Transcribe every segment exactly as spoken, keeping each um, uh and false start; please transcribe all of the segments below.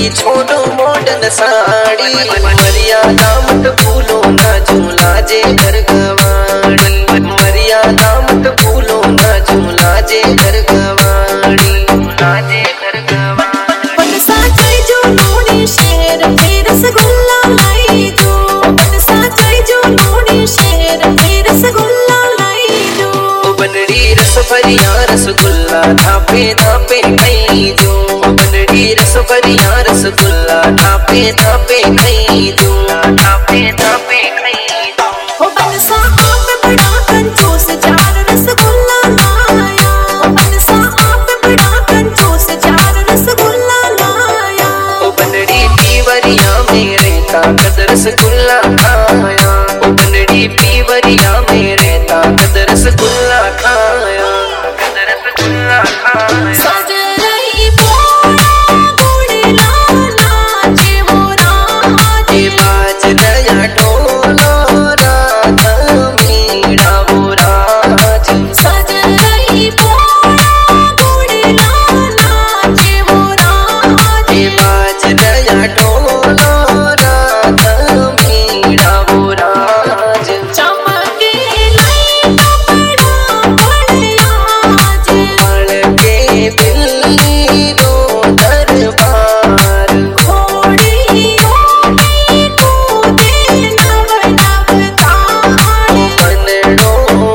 छोड़ो मॉडर्न साड़ी, मर्यादा मत भूलो ना झूला जे घर गवाड़ी, मर्यादा मत भूलो ना झूला जे घर गवाड़ी, झूला जे घर गवाड़ी। बनसा चाय जो नूनी शेर फिर रसगुल्ला लाई दो, बनसा चाय जो नूनी शेर फिर रसगुल्ला लाई दो। बनड़ी रस भरिया रसगुल्ला थापे थापे खाई जो, बनड़ी रस भरिया रसगुल्ला थापे थापे खाई जो, थापे थापे खाई जो। ओ बनसा आप बड़ा कंजूस जार रसगुल्ला लाया, बनसा आप बड़ा कंजूस जार रसगुल्ला लाया। ओ बनड़ी पीवरिया मेरे ताकत रसगुल्ला खाया, ओ बनड़ी पीवरिया मेरे ताकत रसगुल्ला खाया, रसगुल्ला खाया। सज रही पोड़ा गुड़ी लाला जे मोरा जे बाज नया ढोलो राधा मीरा बुराज, सज रही पोड़ा गुड़ी लाला जे मोरा जे बाज नया ढोलो राधा मीरा बुराज। चमके लाई कपड़ा बढ़िया जे के दिल्ली रो दरबार, घोड़ियों की कूदे नव नव ताल। बनड़ो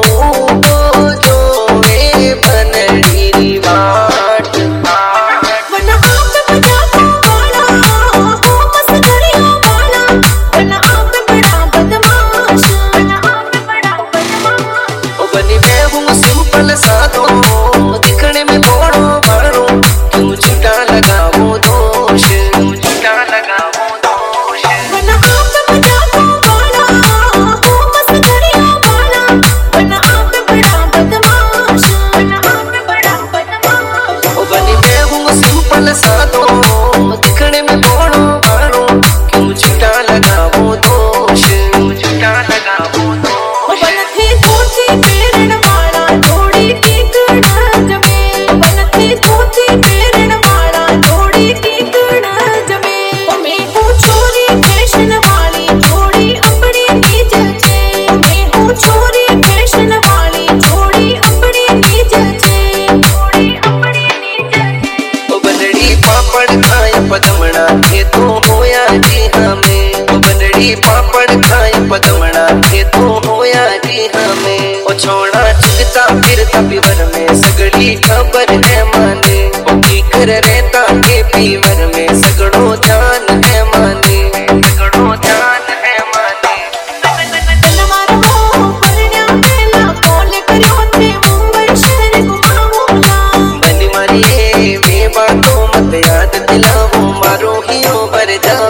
को जोए बनड़ी रिवाट। वन आप बजा वाला हो मस्त घड़ियों वाला, वन आप बड़ा बदमाश, वन आप बड़ा बदमाश। ओ बनी मैं हूँ सिंपल सादो, दिखने में बड़ो बड़ो, क्यों झूठा लगाओ दोष, क्यों झूठा लगाओ दोष। वन आप बजा वाला हो मस्त घड़ियों वाला, वन आप बड़ा बदमाश, वन आप बड़ा बदमाश। ओ बनी मैं हूँ सिंपल सादो, दिखने में बड़ो बड़ो, क्यों झूठा लगाओ दोष, क्यों झूठा लगाओ दोष। बन थी धोती पेरन वाला जोड़ी की कड़ज में, बन थी धोती पेरन वाला जोड़ी की कड़ज में। ओ मैं हूँ छोरी फैशन वाली जोड़ी अपनी नीज छे, मैं हूँ छोरी फैशन वाली जोड़ी अपनी नीज छे, जोड़ी अपनी नीज छे। ओ बनड़ी पापड़ खाए पदमना थे तो होया जी हमें, ओ बनड़ी पापड़ खाए पदमना थे तो होया जी हमें। ओ छोड़ा चुगता फिरता पीवर में सगड़ी खबर है माने, ओ की कर रहता के पीवर में सगड़ो ध्यान है माने, सगड़ो ध्यान है माने। तलवार हो परण्या पहला कॉल करियो थे मुंबई शहर घुमाऊंगा। बनी मारिए वे बातों मत याद दिलाओ, मारो ही भर जा